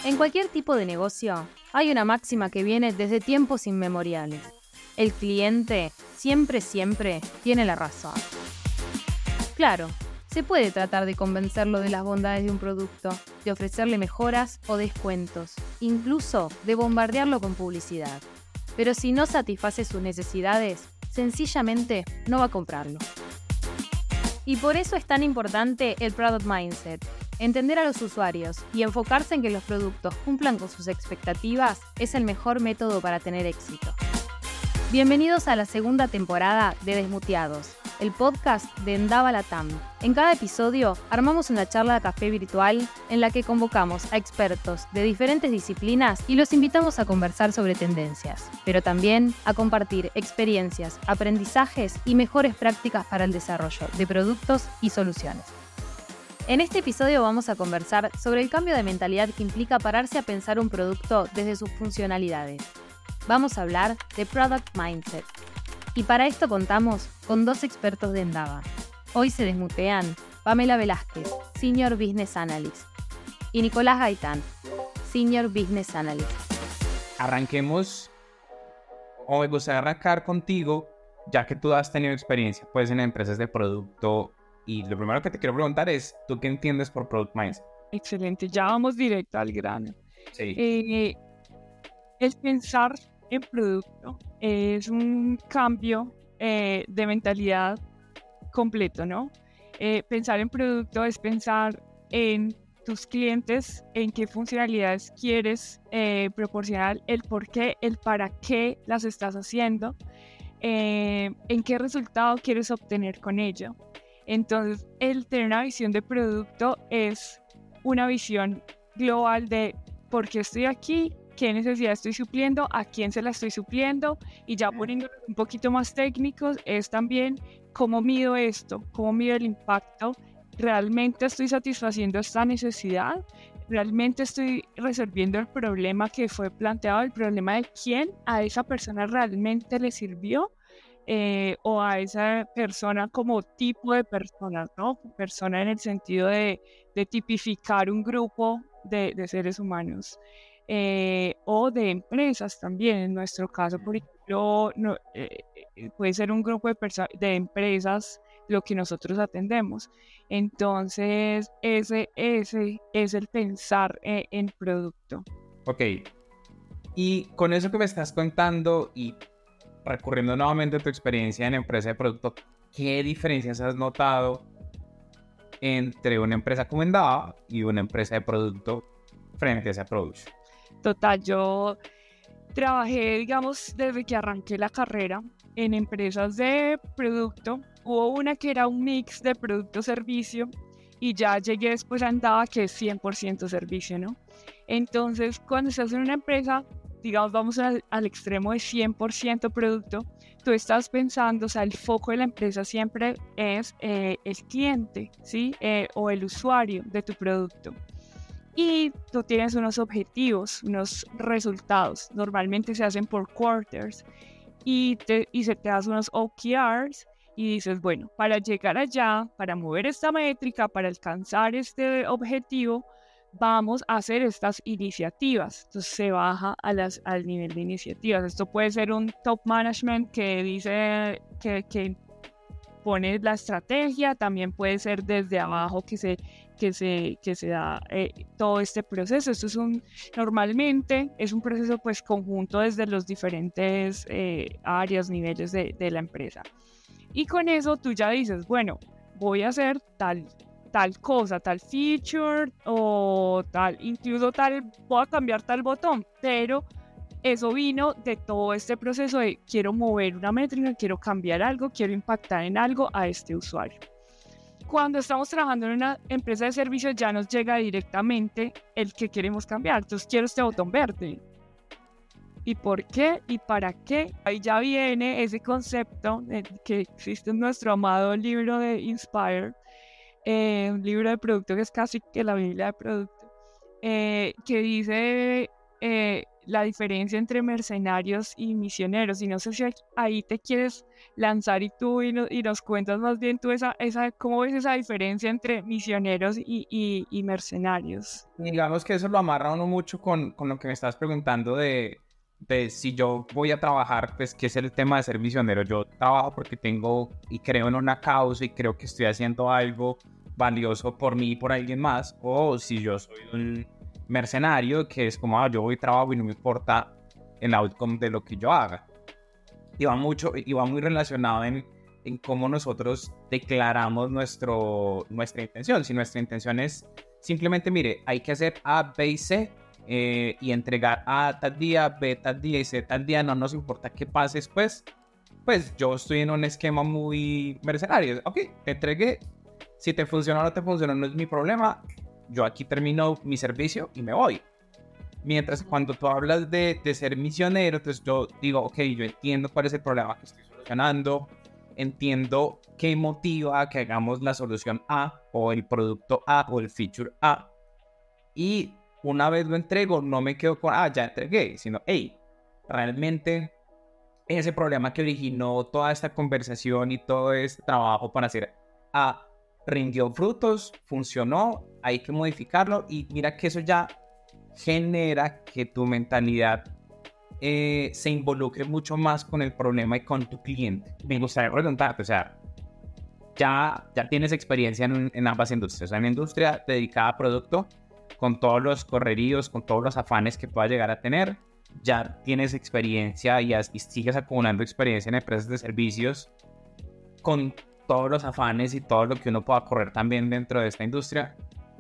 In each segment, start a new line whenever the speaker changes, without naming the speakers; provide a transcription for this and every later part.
En cualquier tipo de negocio, hay una máxima que viene desde tiempos inmemoriales. El cliente siempre tiene la razón. Claro, se puede tratar de convencerlo de las bondades de un producto, de ofrecerle mejoras o descuentos, incluso de bombardearlo con publicidad. Pero si no satisface sus necesidades, sencillamente no va a comprarlo. Y por eso es tan importante el Product Mindset. Entender a los usuarios y enfocarse en que los productos cumplan con sus expectativas es el mejor método para tener éxito. Bienvenidos a la segunda temporada de Desmuteados, el podcast de Endava Latam. En cada episodio armamos una charla de café virtual en la que convocamos a expertos de diferentes disciplinas y los invitamos a conversar sobre tendencias, pero también a compartir experiencias, aprendizajes y mejores prácticas para el desarrollo de productos y soluciones. En este episodio vamos a conversar sobre el cambio de mentalidad que implica pararse a pensar un producto desde sus funcionalidades. Vamos a hablar de Product Mindset. Y para esto contamos con dos expertos de Endava. Hoy se desmutean Pamela Velázquez, Senior Business Analyst, y Nicolás Gaitán, Senior Business Analyst.
Arranquemos, o me gustaría arrancar contigo, ya que tú has tenido experiencia pues, en empresas de producto. Y lo primero que te quiero preguntar es, ¿tú qué entiendes por Product Mindset?
Excelente, ya vamos directo al grano.
Sí.
El pensar en producto es un cambio de mentalidad completo, ¿no? Pensar en producto es pensar en tus clientes, en qué funcionalidades quieres proporcionar, el por qué, el para qué las estás haciendo, en qué resultado quieres obtener con ello. Entonces, el tener una visión de producto es una visión global de por qué estoy aquí, qué necesidad estoy supliendo, a quién se la estoy supliendo, y ya poniéndolo un poquito más técnicos, es también cómo mido esto, cómo mido el impacto, ¿realmente estoy satisfaciendo esta necesidad? ¿Realmente estoy resolviendo el problema que fue planteado, el problema de quién a esa persona realmente le sirvió? O a esa persona como tipo de personas, ¿no? Persona en el sentido de tipificar un grupo de seres humanos o de empresas también. En nuestro caso, por ejemplo, puede ser un grupo de empresas lo que nosotros atendemos. Entonces, ese es el pensar en producto.
Ok, y con eso que me estás contando y recurriendo nuevamente a tu experiencia en empresa de producto, ¿qué diferencias has notado entre una empresa como Endava y una empresa de producto frente a ese approach?
Total, yo trabajé, digamos, desde que arranqué la carrera en empresas de producto. Hubo una que era un mix de producto-servicio y ya llegué después a Endava, que es 100% servicio, ¿no? Entonces, cuando estás en una empresa, digamos, vamos al extremo de 100% producto, tú estás pensando, o sea, el foco de la empresa siempre es el cliente, ¿sí? O el usuario de tu producto. Y tú tienes unos objetivos, unos resultados. Normalmente se hacen por quarters y se te hacen unos OKRs y dices, bueno, para llegar allá, para mover esta métrica, para alcanzar este objetivo, vamos a hacer estas iniciativas. Entonces se baja al nivel de iniciativas. Esto puede ser un top management que dice que pone la estrategia, también puede ser desde abajo que se da todo este proceso. Esto normalmente es un proceso pues conjunto desde los diferentes áreas, niveles de la empresa. Y con eso tú ya dices, bueno, voy a hacer tal cosa, tal feature o incluso voy a cambiar tal botón, pero eso vino de todo este proceso de quiero mover una métrica, quiero cambiar algo, quiero impactar en algo a este usuario. Cuando estamos trabajando en una empresa de servicios ya nos llega directamente el que queremos cambiar. Entonces quiero este botón verde. ¿Y por qué? ¿Y para qué? Ahí ya viene ese concepto que existe en nuestro amado libro de Inspire, un libro de producto que es casi que la Biblia de producto, que dice la diferencia entre mercenarios y misioneros. Y no sé si ahí te quieres lanzar y nos cuentas más bien tú cómo ves esa diferencia entre misioneros y mercenarios.
Digamos que eso lo amarra uno mucho con lo que me estás preguntando de si yo voy a trabajar, pues que es el tema de ser misionero. Yo trabajo porque tengo y creo en una causa y creo que estoy haciendo algo valioso por mí y por alguien más, o si yo soy un mercenario que es como, yo voy a trabajo y no me importa el outcome de lo que yo haga. Y va muy relacionado en cómo nosotros declaramos nuestra intención. Si nuestra intención es simplemente, mire, hay que hacer A, B y C, y entregar A tal día, B tal día y C tal día, no nos importa qué pase después, pues yo estoy en un esquema muy mercenario. Ok, te entregué, si te funciona o no te funciona no es mi problema, yo aquí termino mi servicio y me voy. Mientras cuando tú hablas de ser misionero, entonces yo digo, ok, yo entiendo cuál es el problema que estoy solucionando, entiendo qué motiva a que hagamos la solución A o el producto A o el feature A, y una vez lo entrego no me quedo con, ya entregué, sino, hey, realmente ese problema que originó toda esta conversación y todo este trabajo para hacer A rindió frutos, funcionó, hay que modificarlo, y mira que eso ya genera que tu mentalidad se involucre mucho más con el problema y con tu cliente. Me gustaría preguntarte, o sea, ya tienes experiencia en ambas industrias, o sea, en la industria dedicada a producto, con todos los correríos, con todos los afanes que puedas llegar a tener, ya tienes experiencia y sigues acumulando experiencia en empresas de servicios, con todos los afanes y todo lo que uno pueda correr también dentro de esta industria.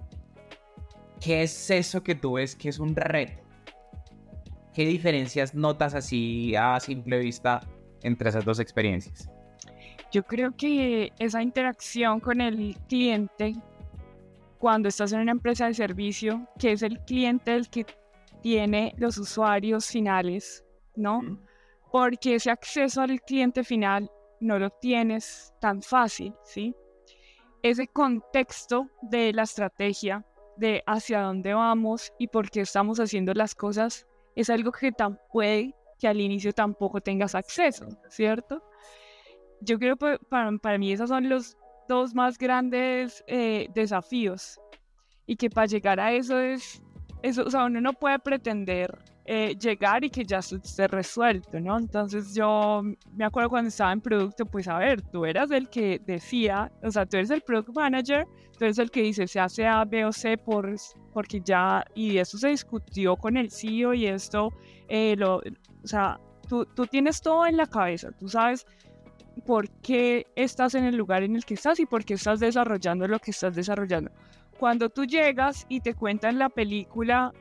¿Qué es eso que tú ves que es un reto? ¿Qué diferencias notas así a simple vista entre esas dos experiencias?
Yo creo que esa interacción con el cliente, cuando estás en una empresa de servicio, que es el cliente el que tiene los usuarios finales, ¿no? Porque ese acceso al cliente final no lo tienes tan fácil, ¿sí? Ese contexto de la estrategia, de hacia dónde vamos y por qué estamos haciendo las cosas, es algo que puede que al inicio tampoco tengas acceso, ¿cierto? Yo creo que para mí esos son los dos más grandes desafíos, y que para llegar a eso o sea, uno no puede pretender llegar y que ya esté resuelto, ¿no? Entonces yo me acuerdo cuando estaba en producto, pues a ver, tú eras el que decía, o sea, tú eres el product manager, tú eres el que dice se hace A, B o C porque ya, y eso se discutió con el CEO y esto, o sea, tú tienes todo en la cabeza, tú sabes por qué estás en el lugar en el que estás y por qué estás desarrollando lo que estás desarrollando. Cuando tú llegas y te cuentan la película,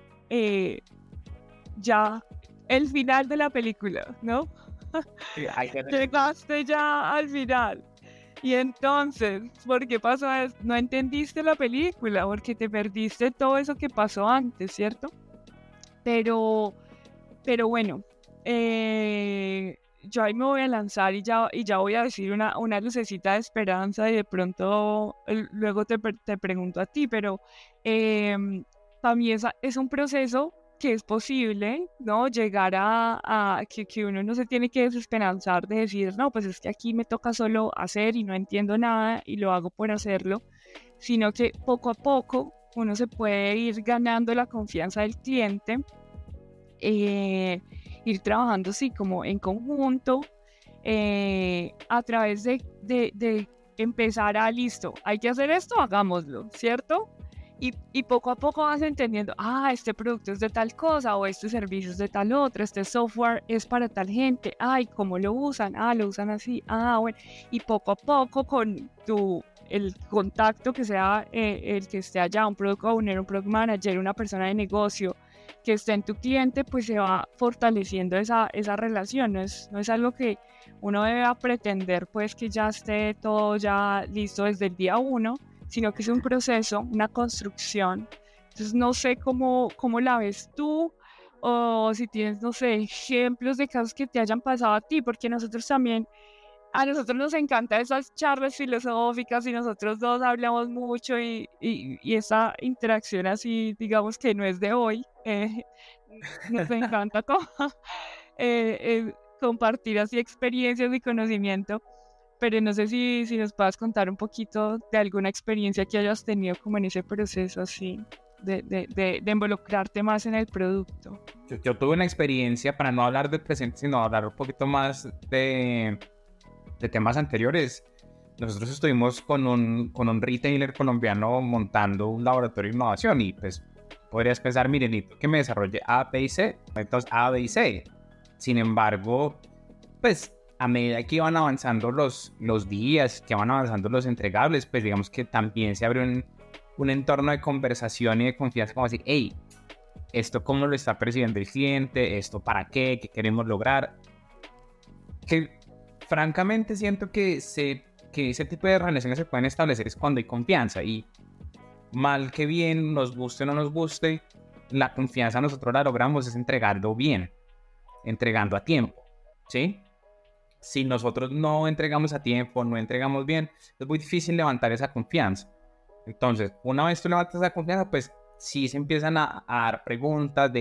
ya el final de la película, ¿no?
Sí,
Llegaste ya al final. Y entonces, ¿por qué pasó eso? No entendiste la película, porque te perdiste todo eso que pasó antes, ¿cierto? Pero bueno, yo ahí me voy a lanzar y ya voy a decir una lucecita de esperanza, y de pronto luego te pregunto a ti, pero para mí es un proceso que es posible, ¿no? Llegar a que uno no se tiene que desesperanzar de decir, no, pues es que aquí me toca solo hacer y no entiendo nada y lo hago por hacerlo, sino que poco a poco uno se puede ir ganando la confianza del cliente, ir trabajando así como en conjunto, a través de empezar listo, hay que hacer esto, hagámoslo, ¿cierto? Y poco a poco vas entendiendo, este producto es de tal cosa, o este servicio es de tal otra, este software es para tal gente, ¿y cómo lo usan? Lo usan así, bueno, y poco a poco con el contacto que sea el que esté allá, un product owner, un product manager, una persona de negocio que esté en tu cliente, pues se va fortaleciendo esa relación. No es algo que uno debe pretender, pues que ya esté todo ya listo desde el día 1, sino que es un proceso, una construcción. Entonces no sé cómo la ves tú, o si tienes, no sé, ejemplos de casos que te hayan pasado a ti, porque a nosotros nos encantan esas charlas filosóficas y nosotros dos hablamos mucho y esa interacción así, digamos que no es de hoy, Nos encanta compartir así experiencias y conocimiento, pero no sé si nos puedas contar un poquito de alguna experiencia que hayas tenido como en ese proceso así, de involucrarte más en el producto.
Yo tuve una experiencia, para no hablar del presente, sino hablar un poquito más de temas anteriores. Nosotros estuvimos con un retailer colombiano montando un laboratorio de innovación y pues podrías pensar, miren, necesito que me desarrolle A, B y C, entonces A, B y C. Sin embargo, pues a medida que iban avanzando los días, que van avanzando los entregables, pues digamos que también se abrió un entorno de conversación y de confianza, como decir, hey, ¿esto cómo lo está percibiendo el cliente? ¿Esto para qué? ¿Qué queremos lograr? Que francamente siento que ese tipo de relaciones se pueden establecer es cuando hay confianza, y mal que bien, nos guste o no nos guste, la confianza nosotros la logramos es entregando bien, entregando a tiempo, ¿sí? Si nosotros no entregamos a tiempo, no entregamos bien, es muy difícil levantar esa confianza. Entonces, una vez tú levantas esa confianza, pues sí se empiezan a dar preguntas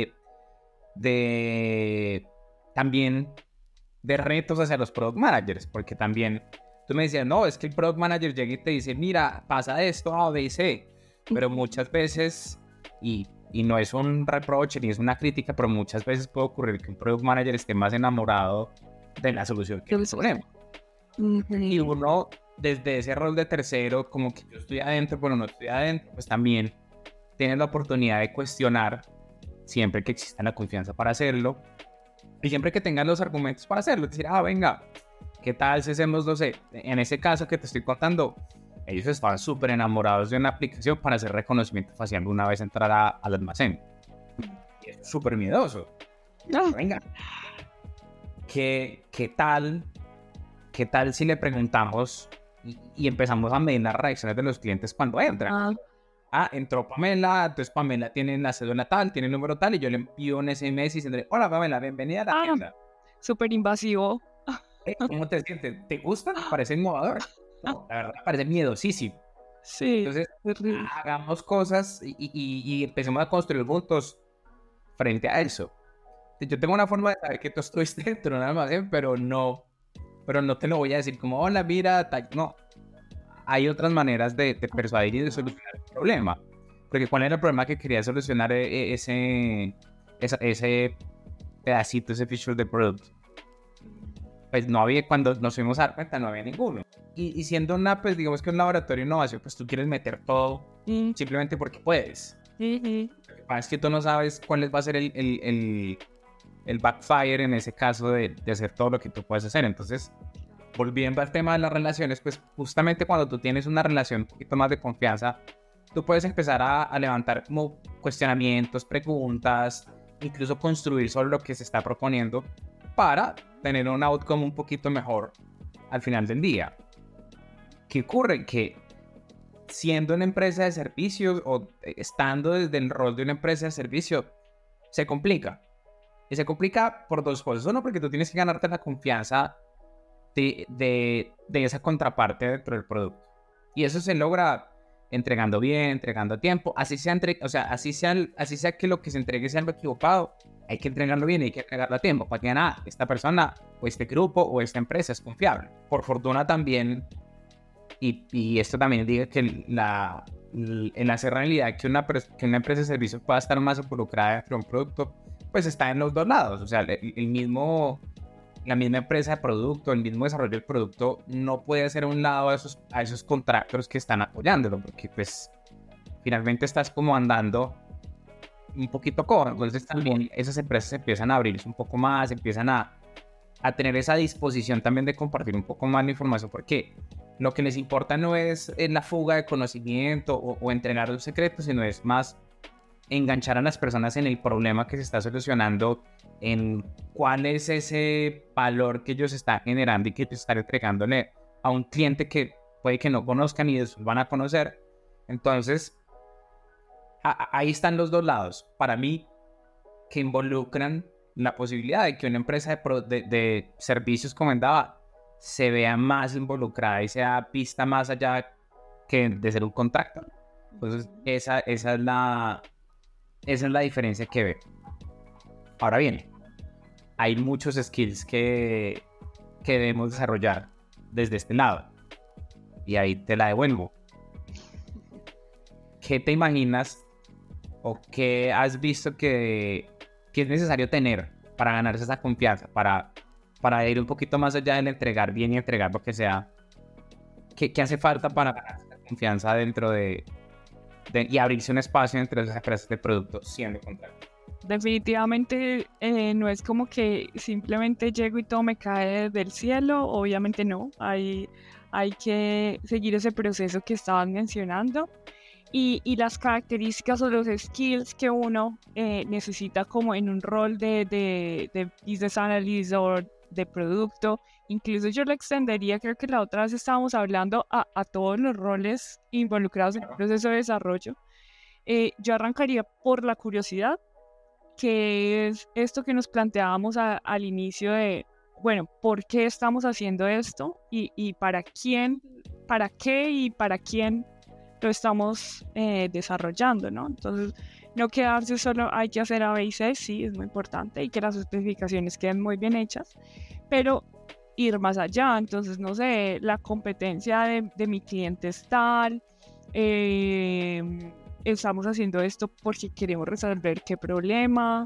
también de retos hacia los product managers, porque también tú me decías, no, es que el product manager llega y te dice, mira, pasa esto, A, B y C, pero muchas veces, y no es un reproche ni es una crítica, pero muchas veces puede ocurrir que un product manager esté más enamorado de la solución que el problema. Y uno, desde ese rol de tercero, como que yo estoy adentro, pero no estoy adentro, pues también tienes la oportunidad de cuestionar siempre que exista la confianza para hacerlo y siempre que tengas los argumentos para hacerlo. Es decir, venga, ¿qué tal si hacemos, no sé, en ese caso que te estoy contando, ellos estaban súper enamorados de una aplicación para hacer reconocimiento facial una vez entrara al almacén. Y es súper miedoso. Venga, ¿qué tal si le preguntamos y empezamos a medir las reacciones de los clientes cuando entran? Entró Pamela, entonces Pamela tiene la cédula tal, tiene el número tal, y yo le envío un SMS diciendo, hola Pamela, bienvenida a la tienda.
Súper invasivo.
¿Cómo te sientes? ¿Te gusta? ¿Parece innovador? No, la verdad parece miedosísimo.
Sí.
Entonces, hagamos cosas y empecemos a construir juntos frente a eso. Yo tengo una forma de saber que tú estuviste dentro de un almacén, pero no te lo voy a decir como, hola, mira, no. Hay otras maneras de persuadir y de solucionar el problema. Porque ¿cuál era el problema que quería solucionar ese pedacito, ese feature de producto? Pues no había, cuando nos fuimos a dar cuenta, no había ninguno. Y siendo pues digamos que un laboratorio de innovación, pues tú quieres meter todo simplemente porque puedes. Lo que pasa es que tú no sabes cuál va a ser el backfire en ese caso de hacer todo lo que tú puedes hacer. Entonces, volviendo al tema de las relaciones, pues justamente cuando tú tienes una relación un poquito más de confianza, tú puedes empezar a levantar como cuestionamientos, preguntas, incluso construir sobre lo que se está proponiendo para tener un outcome un poquito mejor al final del día. ¿Qué ocurre? Que siendo una empresa de servicios o estando desde el rol de una empresa de servicio, se complica. Y se complica por dos cosas. Uno, porque tú tienes que ganarte la confianza de esa contraparte dentro del producto. Y eso se logra entregando bien, entregando a tiempo. Así sea que lo que se entregue sea algo equivocado, hay que entregarlo bien y hay que entregarlo a tiempo para que esta persona o este grupo o esta empresa es confiable. Por fortuna también, y esto también diga que en hacer realidad que una empresa de servicios pueda estar más involucrada dentro de un producto, pues está en los dos lados. O sea, la misma empresa de producto, el mismo desarrollo del producto no puede hacer a un lado a esos contractors que están apoyándolo, porque pues finalmente estás como andando un poquito cojo. Entonces también esas empresas empiezan a abrirse un poco más, empiezan a tener esa disposición también de compartir un poco más la información, porque lo que les importa no es la fuga de conocimiento o entregar los secretos, sino es más enganchar a las personas en el problema que se está solucionando, en cuál es ese valor que ellos están generando y que ellos están entregándole a un cliente que puede que no conozcan y después van a conocer. Entonces, ahí están los dos lados, para mí, que involucran la posibilidad de que una empresa de servicios como Endava se vea más involucrada y sea vista más allá que de ser un contacto. Entonces, esa es la diferencia que veo. Ahora bien, hay muchos skills que debemos desarrollar desde este lado. Y ahí te la devuelvo. ¿Qué te imaginas o qué has visto que es necesario tener para ganarse esa confianza, para ir un poquito más allá del entregar bien y entregar lo que sea? ¿Qué hace falta para ganarse esa confianza dentro y abrirse un espacio entre las empresas de producto siendo contrato?
Definitivamente no es como que simplemente llego y todo me cae del cielo, obviamente no, hay que seguir ese proceso que estaban mencionando y las características o los skills que uno necesita como en un rol de business analyst o de producto. Incluso yo lo extendería, creo que la otra vez estábamos hablando a todos los roles involucrados en el proceso de desarrollo. Yo arrancaría por la curiosidad, que es esto que nos planteábamos al inicio de, bueno, ¿por qué estamos haciendo esto? Y para quién, para qué y para quién lo estamos desarrollando, ¿no? Entonces, no quedarse solo, hay que hacer A, B y C, sí, es muy importante, y que las especificaciones queden muy bien hechas, pero ir más allá. Entonces, no sé, la competencia de mi cliente es tal, estamos haciendo esto porque queremos resolver qué problema,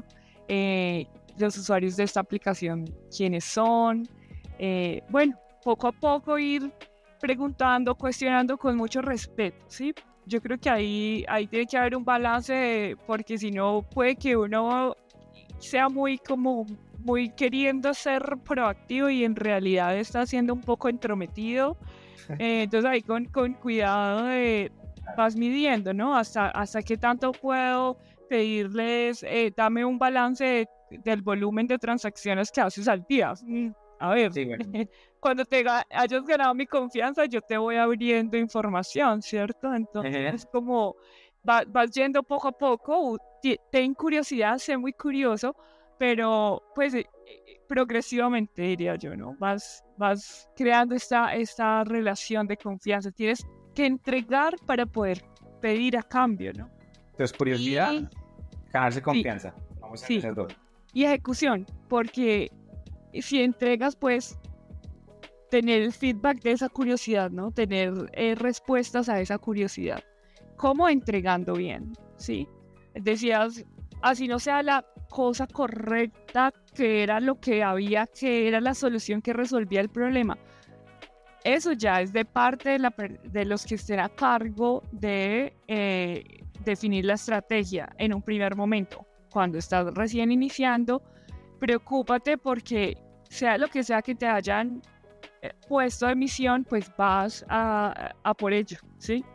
los usuarios de esta aplicación, quiénes son. Bueno, poco a poco ir preguntando, cuestionando con mucho respeto, ¿sí? Yo creo que ahí tiene que haber un balance, porque si no puede que uno sea muy queriendo ser proactivo y en realidad está siendo un poco entrometido. Entonces ahí con cuidado vas midiendo, ¿no? Hasta qué tanto puedo pedirles, dame un balance del volumen de transacciones que haces al día. A ver,
Sí, bueno.
Cuando hayas ganado mi confianza, yo te voy abriendo información, ¿cierto? Entonces es como vas yendo poco a poco, ten curiosidad, sé muy curioso, pero pues progresivamente, diría yo, ¿no? Vas creando esta relación de confianza. Tienes que entregar para poder pedir a cambio, ¿no?
Entonces, curiosidad, ganarse confianza.
Sí,
Vamos a
sí.
hacer dos.
Y ejecución, porque si entregas, pues tener el feedback de esa curiosidad, ¿no? Tener respuestas a esa curiosidad. ¿Cómo? Entregando bien, ¿sí? Decías, así no sea la cosa correcta, que era lo que había, que era la solución que resolvía el problema. Eso ya es de parte de los que estén a cargo de definir la estrategia en un primer momento. Cuando estás recién iniciando, preocúpate porque sea lo que sea que te hayan puesto de misión, pues vas a por ello, ¿sí?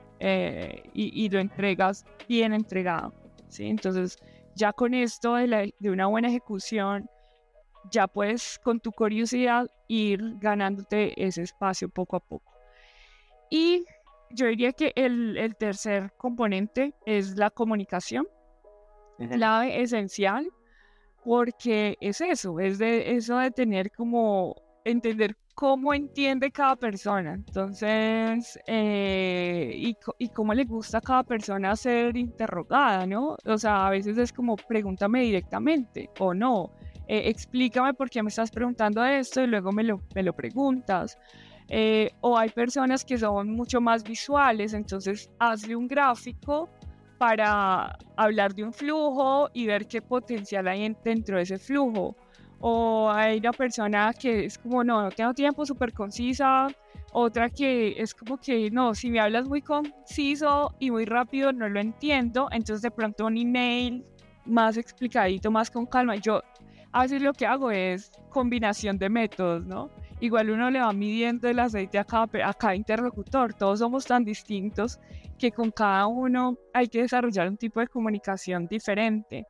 Y lo entregas bien entregado, ¿sí? Entonces, ya con esto de una buena ejecución, ya puedes con tu curiosidad ir ganándote ese espacio poco a poco. Y yo diría que el tercer componente es la comunicación, clave, esencial, porque es eso, es de eso de tener como entender cómo entiende cada persona, entonces, y cómo le gusta a cada persona ser interrogada, ¿no? O sea, a veces es como pregúntame directamente o no, explícame por qué me estás preguntando esto y luego me lo preguntas. O hay personas que son mucho más visuales, entonces hazle un gráfico para hablar de un flujo y ver qué potencial hay dentro de ese flujo. O hay una persona que es como, no tengo tiempo, súper concisa. Otra que es como que, no, si me hablas muy conciso y muy rápido, no lo entiendo. Entonces de pronto un email más explicadito, más con calma. Yo a veces lo que hago es combinación de métodos, ¿no? Igual uno le va midiendo el aceite a cada interlocutor. Todos somos tan distintos que con cada uno hay que desarrollar un tipo de comunicación diferente.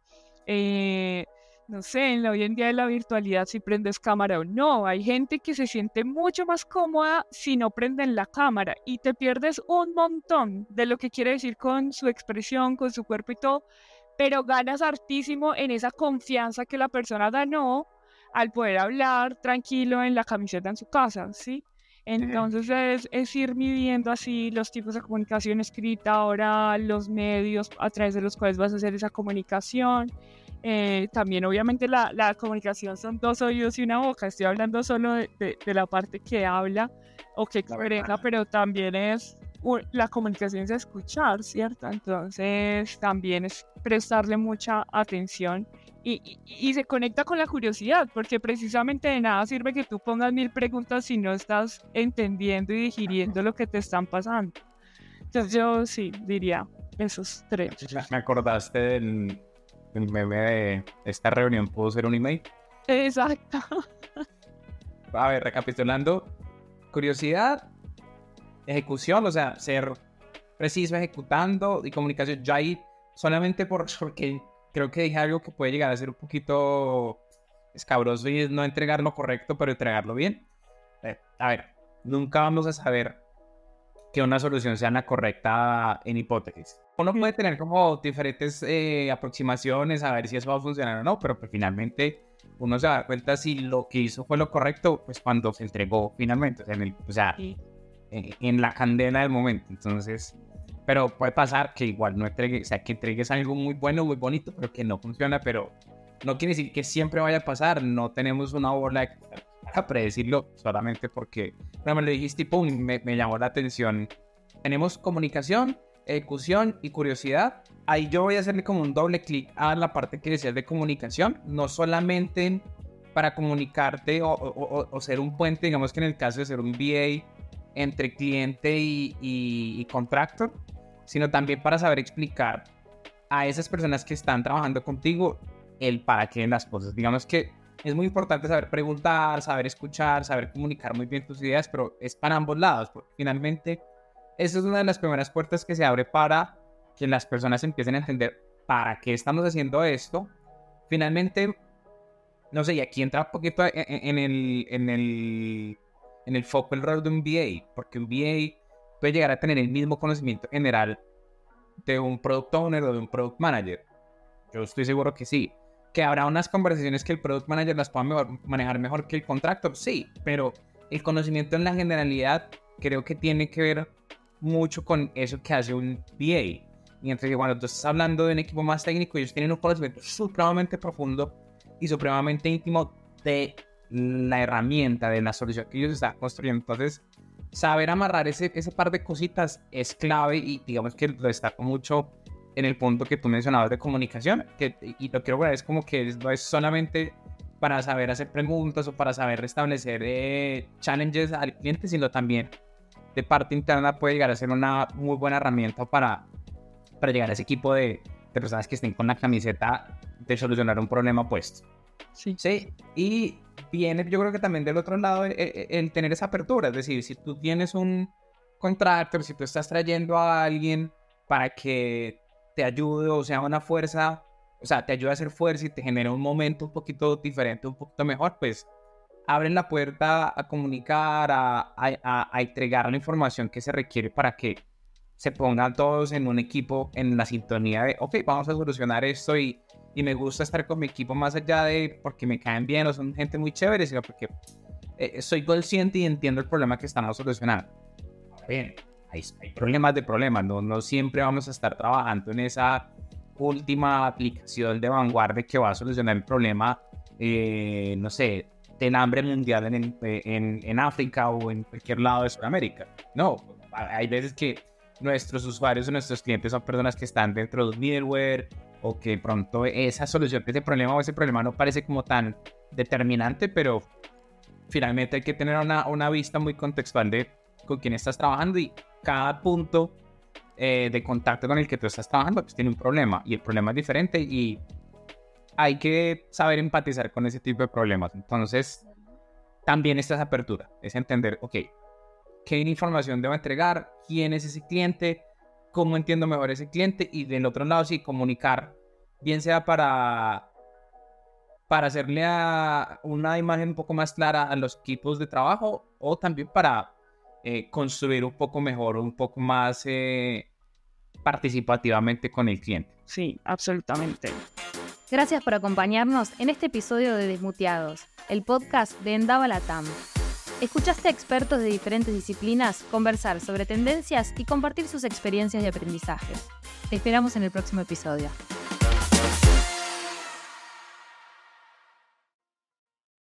No sé, hoy en día de la virtualidad, si prendes cámara o no. Hay gente que se siente mucho más cómoda si no prenden la cámara y te pierdes un montón de lo que quiere decir con su expresión, con su cuerpo y todo, pero ganas hartísimo en esa confianza que la persona ganó al poder hablar tranquilo en la camiseta en su casa, ¿sí? Entonces es ir midiendo así los tipos de comunicación escrita, oral, los medios a través de los cuales vas a hacer esa comunicación, También obviamente la comunicación son 2 oídos y una boca. Estoy hablando solo de la parte que habla o que expresa, pero también la comunicación es escuchar, ¿cierto? Entonces también es prestarle mucha atención y se conecta con la curiosidad, porque precisamente de nada sirve que tú pongas 1000 preguntas si no estás entendiendo y digiriendo lo que te están pasando. Entonces yo sí diría esos 3.
Me acordaste del meme de esta reunión pudo ser un email.
Exacto.
A ver, recapitulando, curiosidad, ejecución, o sea, ser preciso ejecutando, y comunicación. Yo ahí solamente porque creo que dije algo que puede llegar a ser un poquito escabroso y es no entregar lo correcto, pero entregarlo bien. A ver, nunca vamos a saber que una solución sea la correcta en hipótesis. Uno puede tener como diferentes aproximaciones a ver si eso va a funcionar o no, pero pues finalmente uno se da cuenta si lo que hizo fue lo correcto, pues cuando se entregó finalmente, en la candela del momento. Entonces, pero puede pasar que igual no entregues, o sea, que entregues algo muy bueno, muy bonito, pero que no funciona, pero no quiere decir que siempre vaya a pasar. No tenemos una bola de cristal para predecirlo, solamente porque, no me lo dijiste y pum, me llamó la atención. Tenemos comunicación, ejecución y curiosidad. Ahí yo voy a hacerle como un doble clic a la parte que decías de comunicación, no solamente para comunicarte o ser un puente, digamos que en el caso de ser un VA entre cliente y contractor, sino también para saber explicar a esas personas que están trabajando contigo el para qué en las cosas. Digamos que es muy importante saber preguntar, saber escuchar, saber comunicar muy bien tus ideas, pero es para ambos lados, porque finalmente esa es una de las primeras puertas que se abre para que las personas empiecen a entender para qué estamos haciendo esto. Finalmente, no sé, y aquí entra un poquito en el foco el rol de un VA, porque un VA puede llegar a tener el mismo conocimiento general de un product owner o de un product manager. Yo estoy seguro que sí. Que habrá unas conversaciones que el product manager las pueda manejar mejor que el contractor, sí, pero el conocimiento en la generalidad creo que tiene que ver mucho con eso que hace un VA. Mientras que cuando tú estás hablando de un equipo más técnico, ellos tienen un conocimiento supremamente profundo y supremamente íntimo de la herramienta, de la solución que ellos están construyendo. Entonces, saber amarrar ese par de cositas es clave, y digamos que lo destaco mucho en el punto que tú mencionabas de comunicación, y lo quiero ver, es como que no es solamente para saber hacer preguntas o para saber establecer challenges al cliente, sino también de parte interna puede llegar a ser una muy buena herramienta para llegar a ese equipo de personas que estén con la camiseta de solucionar un problema puesto.
Sí.
Sí, y viene, yo creo que también del otro lado el tener esa apertura, es decir, si tú tienes un contractor, si tú estás trayendo a alguien para que te ayude o sea una fuerza, o sea, te ayuda a hacer fuerza y te genera un momento un poquito diferente, un poquito mejor, pues abren la puerta a comunicar, a entregar la información que se requiere para que se pongan todos en un equipo en la sintonía de, ok, vamos a solucionar esto, y me gusta estar con mi equipo más allá de porque me caen bien o son gente muy chévere, sino porque soy consciente y entiendo el problema que estamos solucionando. Bien, hay problemas de problemas, no siempre vamos a estar trabajando en esa última aplicación de vanguardia que va a solucionar el problema, no sé, del hambre mundial en África o en cualquier lado de Sudamérica. No, hay veces que nuestros usuarios o nuestros clientes son personas que están dentro de un middleware, o que pronto esa solución de ese problema o ese problema no parece como tan determinante, pero finalmente hay que tener una vista muy contextual de con quién estás trabajando, y cada punto de contacto con el que tú estás trabajando pues tiene un problema, y el problema es diferente, y hay que saber empatizar con ese tipo de problemas. Entonces también esta es apertura, es entender, ok, qué información debo entregar, quién es ese cliente, cómo entiendo mejor ese cliente, y del otro lado sí comunicar, bien sea para hacerle una imagen un poco más clara a los equipos de trabajo, o también para construir un poco mejor, un poco más participativamente con el cliente.
Sí, absolutamente.
Gracias por acompañarnos en este episodio de Desmuteados, el podcast de Endava Latam. Escuchaste a expertos de diferentes disciplinas conversar sobre tendencias y compartir sus experiencias de aprendizaje. Te esperamos en el próximo episodio.